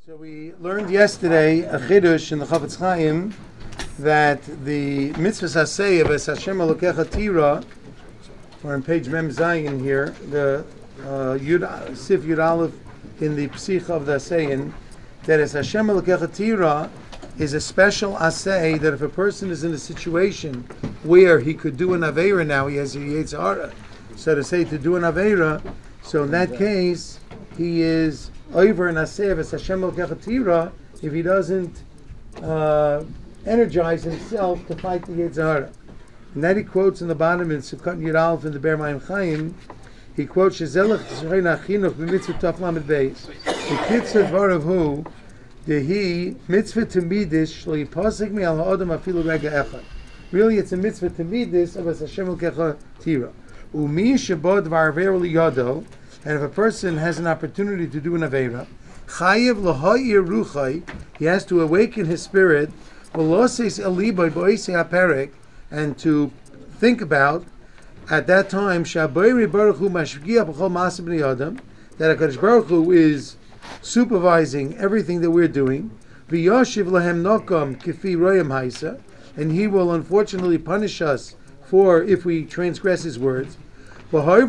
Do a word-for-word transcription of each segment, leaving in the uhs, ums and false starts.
So we learned yesterday a chidush in the Chafetz Chaim that the mitzvah saseh of Es Hashem Elokecha Tira, or on page Mem Zayin here, the uh, Yud, Sif Yud Aleph in the Psicha of the Asein, that Es Hashem Elokecha Tira is a special aseh that if a person is in a situation where he could do an aveira now, he has a Yetzer Hara, so to say to do an aveira, so in that case he is over an aseh of Es Hashem Elokecha Tira if he doesn't uh, energize himself to fight the Yetzer Hara. And that he quotes in the bottom in Sukkot Yud Aleph in the Ber Mayim Chaim. He quotes Shezelach Tzreina Chinuch b'mitzvah Taf Lamed Beis. The kitzur dvarav hu dehi mitzvah tamidish shlo yipasik mi al ha'odam afilu rega echad. Really, it's a mitzvah tamidis of Es Hashem Elokecha Tira. Umi shebo dvar aveira liyado. And if a person has an opportunity to do an aveira, chayev l'ha'ir ruchai, he has to awaken his spirit, v'loses elibay b'oisei haperek, and to think about at that time Shabayri Baruch Hu Mashgiach B'chol Ma'aseh Bnei Adam, that HaKadosh Baruch Hu is supervising everything that we're doing. V'yoshiv lahem nokam kifi royam haisa, and he will unfortunately punish us for if we transgress his words. And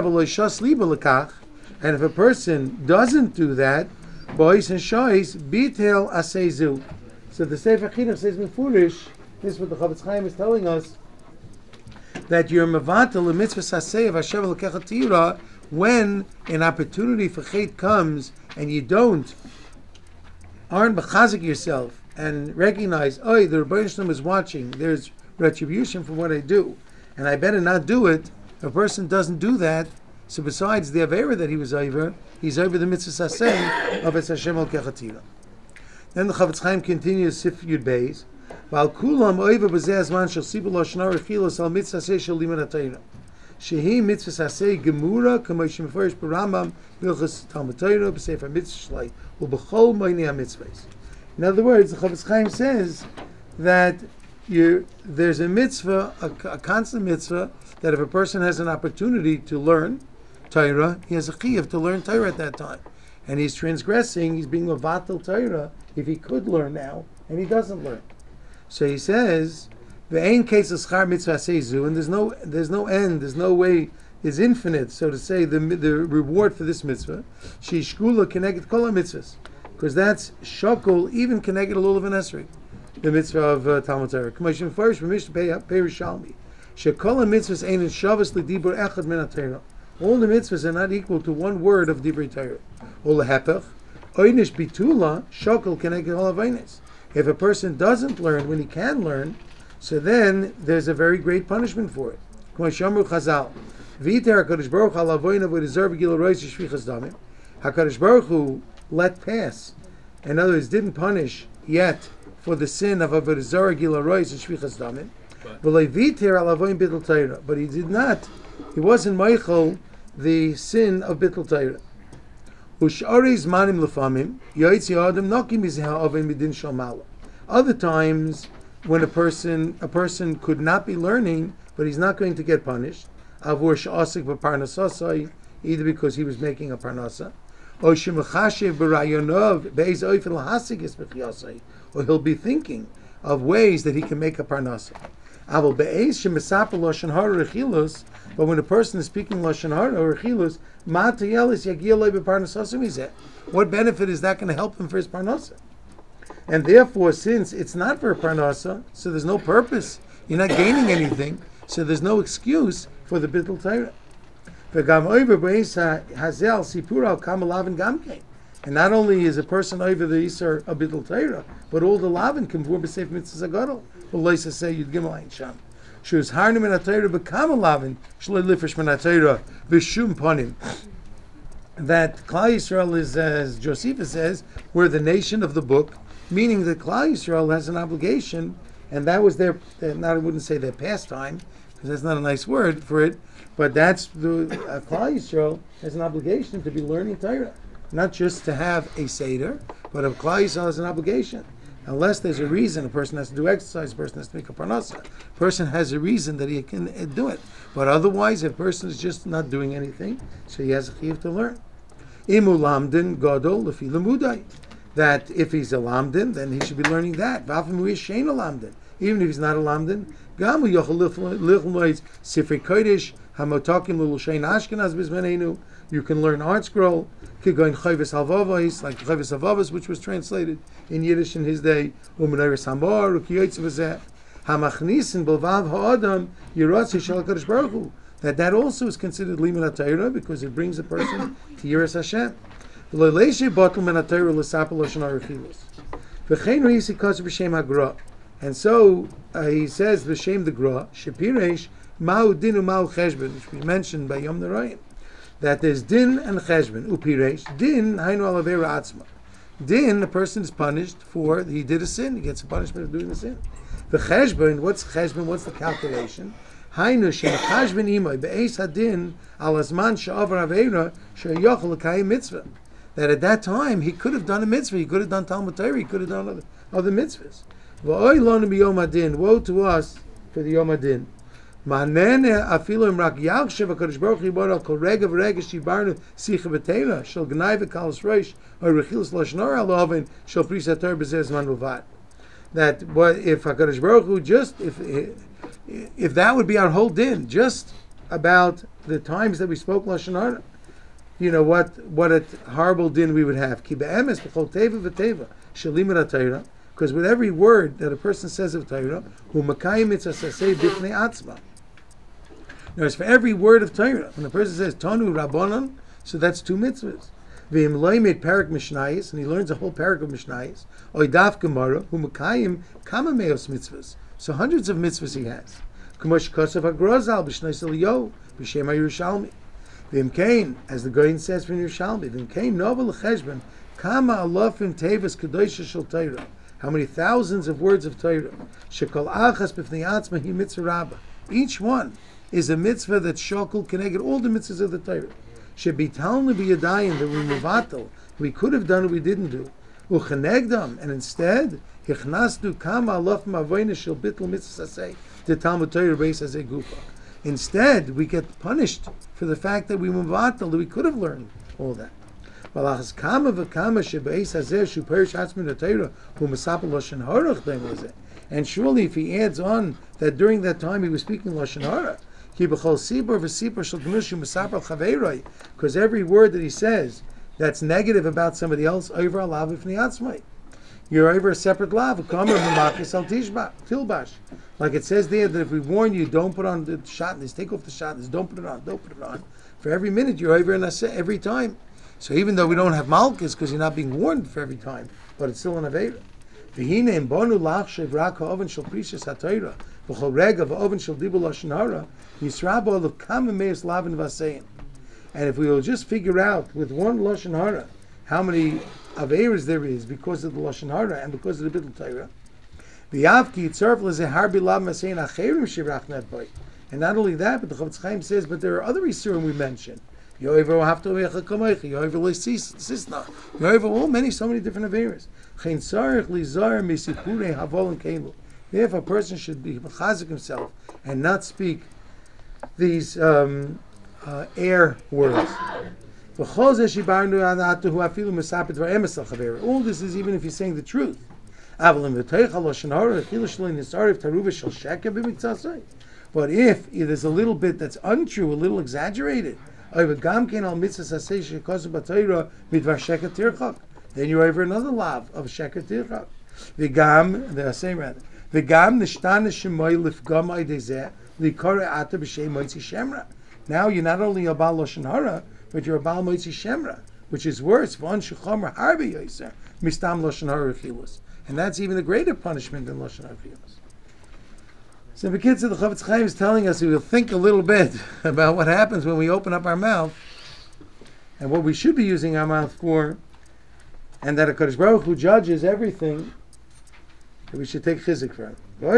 if a person doesn't do that, boys and shoys bitel asezu. So the Sefer Chinuch says mefurish. This is what the Chafetz Chaim is telling us, that you're mevatel the mitzvah saseh of Hashem Elokecha Tira when an opportunity for chet comes and you don't aren't mechazik yourself and recognize, oh, the Rebbeinu Shalom is watching. There's retribution for what I do, and I better not do it. If a person doesn't do that, so besides the avera that he was over, he's over the mitzvah saseh of Es Hashem Elokecha Tira. Then the Chafetz Chaim continues Sif Yud Beis. While kulam oiva b'zeh azman shel sibul lashon rechilos al mitzvah saseh shel limud haTorah, shehi mitzvah saseh gemura k'mo shemefarish b'Rambam b'ilchos Talmud Torah b'sefer mitzvah shlai u'b'chol moinei hamitzvahs. In other words, the Chafetz Chaim says that you, there's a mitzvah, a, a constant mitzvah, that if a person has an opportunity to learn Torah, he has a chiyuv to learn Torah at that time, and he's transgressing, he's being mevatel Torah if he could learn now, and he doesn't learn. So he says, "Ve'ein case of schar mitzvah seizu," and there's no, there's no end, there's no way, it's infinite, so to say, the the reward for this mitzvah. She shkula connected kol mitzvahs, because that's shokol even connected a lulav and esrei, the mitzvah of uh, Talmud Torah. K'moshem first, b'mishna perishalmi, shekol mitzvahs ein shavas l'dibur echad min haTorah. All the mitzvahs are not equal to one word of divrei Torah. Ol hepech, oynish bitula shokol connected kol aveinis. If a person doesn't learn when he can learn, so then there's a very great punishment for it. HaKadosh Baruch Hu let pass, in other words, didn't punish yet for the sin of Avodah Zarah Gila Rois and Shvichas Damim, but he did not, he wasn't Michael the sin of Bittul Torah. Other times, when a person a person could not be learning, but he's not going to get punished, either because he was making a parnasa, or he'll be thinking of ways that he can make a parnasa. But when a person is speaking lashon hara or chilus, what benefit is that going to help him for his parnasa? And therefore, since it's not for a parnasa, so there's no purpose. You're not gaining anything, so there's no excuse for the bittul Torah. And not only is a person over the isar of bittul Torah, but all the lavin can be b'seif mitzvah zagadol. Well, Leisa say you'd give a sham. Shuz harnim in Torah become a lavin shloi lifresh min Torah b'shum panim. That Klal Yisrael is, as Josephus says, we're the nation of the book, meaning that Klal Yisrael has an obligation, and that was their, not I wouldn't say their pastime, because that's not a nice word for it, but that's the uh, Klal Yisrael has an obligation to be learning Torah, not just to have a seder, but a Klal Yisrael has an obligation. Unless there's a reason, a person has to do exercise, a person has to make a parnasa, a person has a reason that he can uh, do it. But otherwise, if a person is just not doing anything, so he has a chiyuv to learn. Imu lamdin gadol lefi lemudai. that if he's a lamdin, then he should be learning that. V'afim shein a lamdin, even if he's not a lamdin. Gam yochel lichlmois sifrei kodesh hamotakim l'lushein Ashkenaz bizmenenu. You can learn Art Scroll, kigoin chayves halvavos, like chayves halvavos, which was translated in Yiddish in his day. U'menayres hamor u'kiyotz v'zeh hamachnisin b'lvav ha'adam yiratzi shel HaKadosh Baruch Hu. That that also is considered limud HaTorah because it brings a person to Yiras Hashem. And so uh, he says v'shem the Gra shepiresh ma'u din u'ma'u cheshbon, which we mentioned by Yom Narayim, that there's din and cheshbon. Upiresh din hainu alavera atzma. Din, a person is punished for he did a sin. He gets a punishment of doing the sin. The cheshbon, what's cheshbon? What's the calculation? Hainu shem cheshbon imay be'eis hadin al azman she'avar avera she'yochel l'kayim mitzvah. That at that time he could have done a mitzvah, he could have done Talmud Torah, he could have done other, other mitzvahs. Woe to us for the Yom Adin. That what if HaKadosh Baruch Hu just if if that would be our whole din, just about the times that we spoke Lashon Hara, you know what what a horrible din we would have. Because with every word that a person says of Torah, now, for every word of Torah, when a person says Tanu Rabbanon, so that's two mitzvahs. V'im parak mishnayis, and he learns a whole parak of mishnayis. Oidaf Gemara, hu mekayim kama meos mitzvahs. So hundreds of mitzvahs he has. K'mosh kosav hagrozal b'shnayis eliyo b'shem HaYerushalmi. V'im kain, as the Goyin says from Yerushalmi, v'im kain novel l'cheshbon kama alofim tevas kedosha shel Torah. How many thousands of words of Torah? Shekol achas b'fnei atzma hi mitzvah rabbah. Each one is a mitzvah that shokul keneged all the mitzvahs of the Torah. Shebitalnu b'yadayim, that we mevatel, we could have done what we didn't do. Uchenegdam, and instead hichnasdu kama alofim avoyna shel bitl mitzvah saseh the Talmud Torah beis hazeh gufa. Instead, we get punished for the fact that we mevatel, that we could have learned all that. And surely if he adds on that during that time he was speaking Lashon Hara, because every word that he says that's negative about somebody else, over alav ifni, you're over a separate lav. Like it says there that if we warn you, don't put on the shatnez, take off the shatnez, don't put it on, don't put it on. For every minute you're over an aseh every time. So even though we don't have malchus because you're not being warned for every time, but it's still an avera. V'hine bonu lachshev rak ha'oven shel prishas ha'torah v'chol rega v'oven shel dibur lashon hara yisrabo l'kam meis lavin v'asein. And if we will just figure out with one lashon hara how many averas there is because of the lashon hara and because of the bittul Torah, v'yavki yitzarf l'zeh harbi lav masein acherim shivrach netboy. And not only that, but the Chofetz Chaim says, but there are other isurim we mentioned. Yoiver have to wecha kamaycha. Yoiver leisisna. Yoiver all many so many different averas. Chen sarich lizar misipurei havol and kelu. Therefore, a person should be mechazik himself and not speak these um, uh, air words. All this is even if you're saying the truth. But if there's a little bit that's untrue, a little exaggerated, then you're over another lav of sheker tirchak. V'gam, the same rather. V'gam nishtana shemoy lifgam aydezeh likore ata b'shem moitzi shemra. Now you're not only a Baal Lashon Hara, but you're a Baal Moitzi Shemra, which is worse. V'on shechomer harbi yoser mistam Lashon Hara chilus. And that's even a greater punishment than Lashon Hara chilus. So the kids of the Chofetz Chaim is telling us we will think a little bit about what happens when we open up our mouth and what we should be using our mouth for, and that HaKadosh Baruch Hu judges everything, that we should take chizik for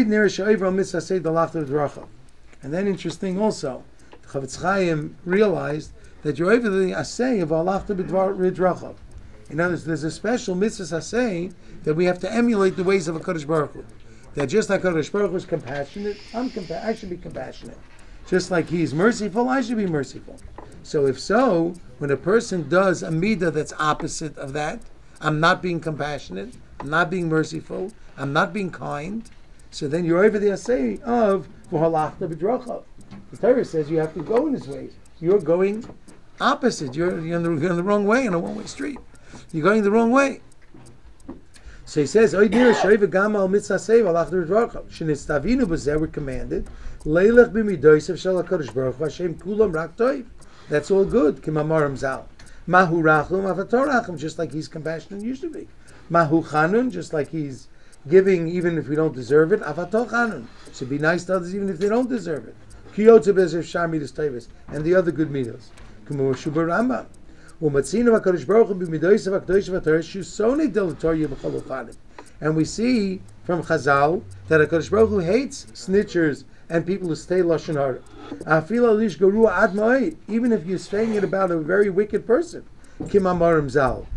it. And then interesting also, the Chofetz Chaim realized that you're over the asay of alachta b'drachav. In other words, there's a special mitzvah asay that we have to emulate the ways of HaKadosh Baruch Hu. That just like HaKadosh Baruch Hu is compassionate, I'm compa- I should be compassionate. Just like He's merciful, I should be merciful. So if so, when a person does a midah that's opposite of that, I'm not being compassionate, I'm not being merciful, I'm not being kind. So then you're over the assay of v'halachta b'drachav. The Torah says you have to go in his ways. You're going opposite. You're, you're, in the, you're in the wrong way on a one-way street. You're going the wrong way. So he says, we're commanded, that's all good. Mahu rachum, just like he's compassionate used to be. Mahu chanun, just like he's giving even if we don't deserve it. Avato chanun, so be nice to others even if they don't deserve it. Kiyotze bezer shar midas tovos, and the other good midos. Kumu shubur Rambam. And we see from Chazal that HaKadosh Baruch Hu hates snitchers and people who stay lashon hara. Even if you're saying it about a very wicked person. You know, it's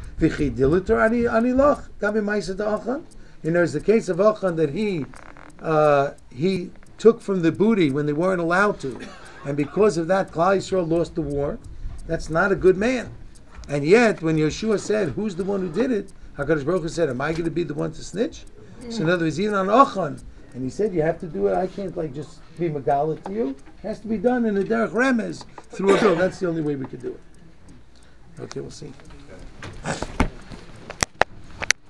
the case of Achan that he uh, he took from the booty when they weren't allowed to, and because of that, Klal Yisrael lost the war. That's not a good man. And yet, when Yeshua said, "Who's the one who did it?" HaKadosh Baruch Hu said, "Am I going to be the one to snitch?" So in other words, even on Achan, and he said, "You have to do it. I can't like just be megala to you. It has to be done in a derech remez through a bill. That's the only way we could do it." Okay, we'll see.